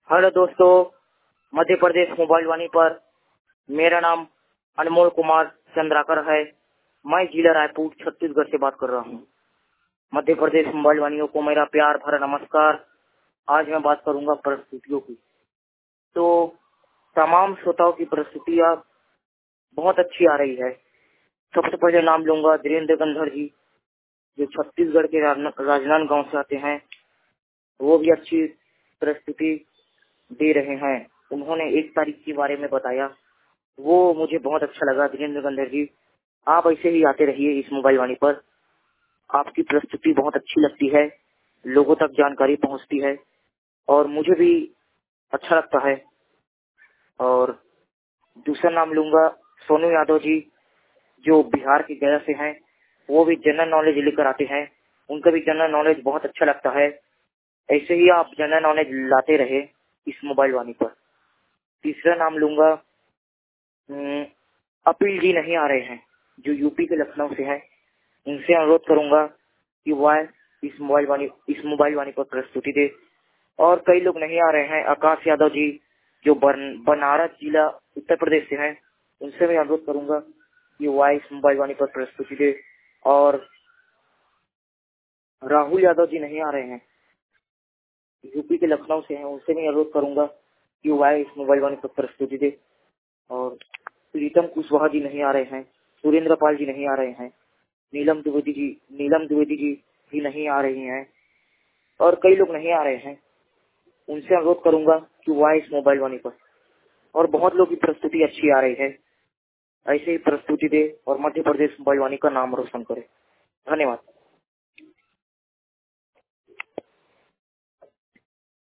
Hello दोस्तों, Madhya Pradesh mobile वाणी पर मेरा नाम अनमोल कुमार चंद्राकर है। मैं जिला रायपुर छत्तीसगढ़ से बात कर रहा हूँ। मध्य प्रदेश मोबाइल वाणियों को मेरा प्यार भरा नमस्कार। आज मैं बात करूंगा प्रस्तुतियों की। तो तमाम श्रोताओं की प्रस्तुतियाँ बहुत अच्छी आ रही है। सबसे पहले नाम लूंगा धीरेन्द्र गंधर जी, जो छत्तीसगढ़ के राजनांदगांव से आते हैं। वो भी अच्छी प्रस्तुति दे रहे हैं। उन्होंने 1 तारीख के बारे में बताया, वो मुझे बहुत अच्छा लगा। धीरेन्द्र गंधर जी, आप ऐसे ही आते रहिए इस मोबाइल वाणी पर। आपकी प्रस्तुति बहुत अच्छी लगती है, लोगों तक जानकारी पहुंचती है और मुझे भी अच्छा लगता है। और दूसरा नाम लूंगा सोनू यादव जी, जो बिहार के गया से हैं। वो भी जनरल नॉलेज लेकर आते हैं। उनका भी जनरल नॉलेज बहुत अच्छा लगता है। ऐसे ही आप जनरल नॉलेज लाते रहे इस मोबाइल वाणी पर। तीसरा नाम लूंगा अपिल जी, नहीं आ रहे हैं, जो यूपी के लखनऊ से हैं। उनसे अनुरोध करूंगा कि वह इस मोबाइल वाणी पर प्रस्तुति दे। और कई लोग नहीं आ रहे हैं, आकाश यादव जी, जो बनारस जिला उत्तर प्रदेश से हैं। उनसे भी अनुरोध करूंगा कि वह इस मोबाइल वाणी पर प्रस्तुति दे। और राहुल यादव जी नहीं आ रहे हैं, यूपी के लखनऊ से हैं। उनसे भी अनुरोध करूंगा कि वह इस मोबाइल वाणी पर प्रस्तुति दे। और प्रीतम कुशवाहा जी नहीं आ रहे हैं, सुरेंद्र पाल जी नहीं आ रहे हैं, नीलम द्विवेदी जी भी नहीं आ रही हैं और कई लोग नहीं आ रहे हैं। उनसे अनुरोध करूंगा कि वह इस मोबाइल वाणी पर। और बहुत लोग की प्रस्तुति अच्छी आ रही है। ऐसे ही प्रस्तुति दे और मध्य प्रदेश मोबाइल वाणी का नाम रोशन करे। धन्यवाद।